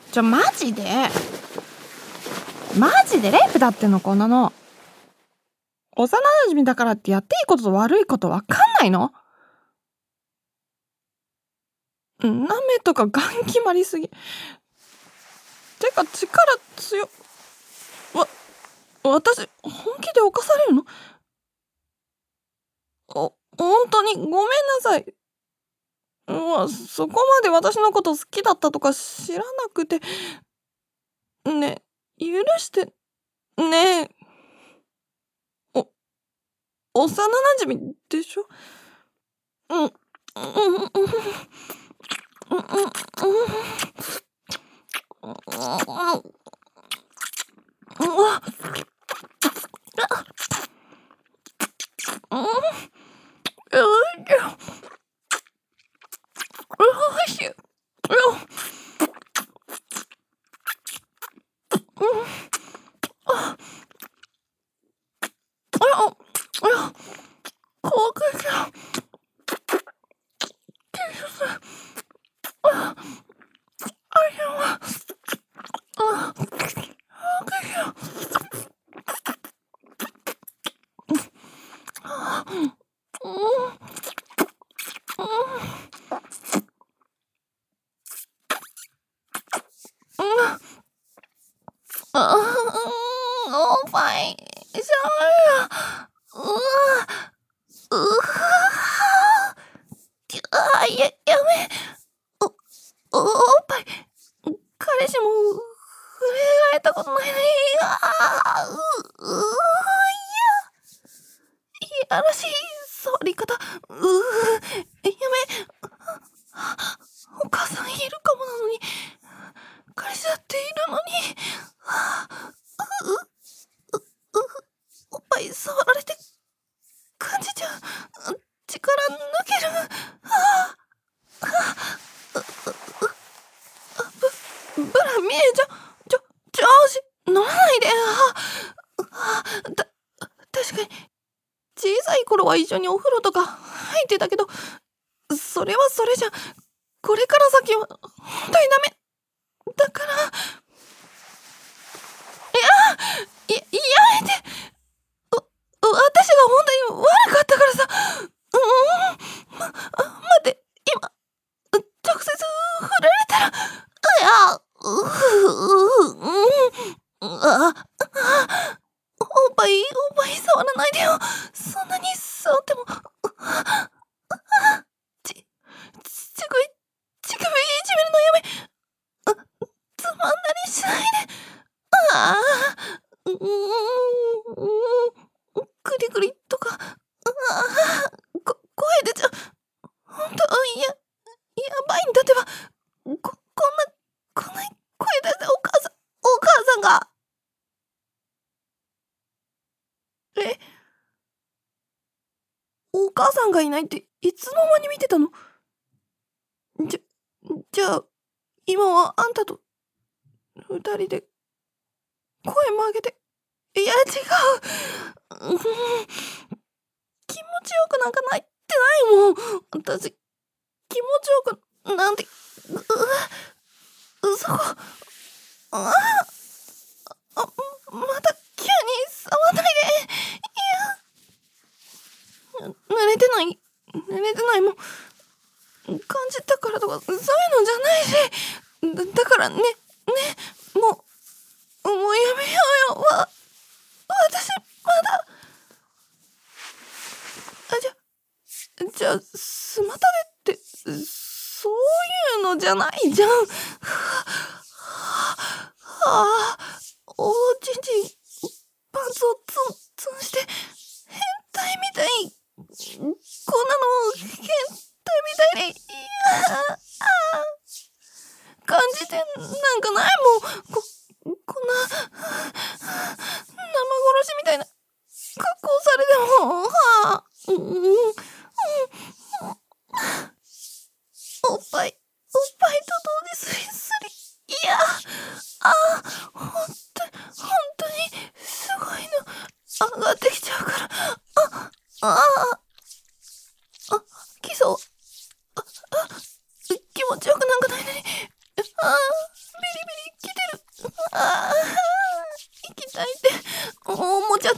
マジでレイプだってのこんなの。幼馴染だからってやっていいことと悪いことわかんないの？なめとかガン決まりすぎ。てか力強。私本気で犯されるの？本当にごめんなさい。そこまで私のこと好きだったとか知らなくて。ねえ、許してねえ。幼馴染でしょ？うんうんうんおっぱいしょうよ。やめ。おっぱい彼氏も触れられたことないのに。いやらしい触り方。やめ。お母さんいるかもなのに、彼氏だっているのに。おっぱい触られて感じちゃう。力抜ける。ブラ見えちゃ調子乗らないで。確かに小さい頃は一緒にお風呂とか入ってたけど、それはそれじゃ、これから先は本当にダメだから。やめて。私が本当に悪かったからさ。待って、今直接触られたら。おっぱい触らないでよ。そんなに触っても。乳首いじめるのやめ。つまんだりしないで。クリクリとか。声出ちゃう。ほんとやばいんだってば。こんな声出してお母さんが。お母さんがいないっていつの間に見てたの？じゃあ今はあんたと二人で声も上げて。いや違う。気持ちよくなんかないってないもん。私気持ちよくなんて。そこまた急に触らないで。濡れてないもん。感じたからとかそういうのじゃないし。だからねもうやめようよ。私まだ。じゃあスマタデってそういうのじゃないじゃん。おちんちんパンツをツンして変態みたい。こんなの変態みたいに感じてなんかないもん。こんな生殺しみたいな格好されても。おっぱいと同時スリスリ。いやほんとにすごいの上がってきちゃうから。基礎気持ちよくなんかないのに。ビリビリ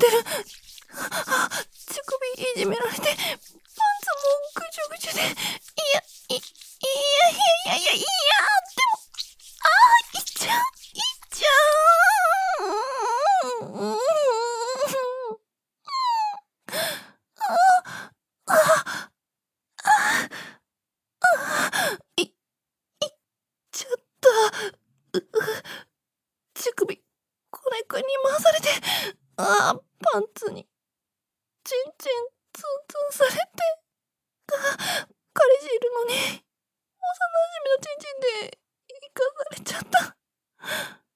てる。乳首いじめられて、パンツもぐちゅぐちゅで、いや、いや、でも、いっちゃう。いっちゃった。乳首、こねくんに回されて、パンツに、チンチン、ツンツンされて、彼氏いるのに、幼馴染のチンチンで、生かされちゃった。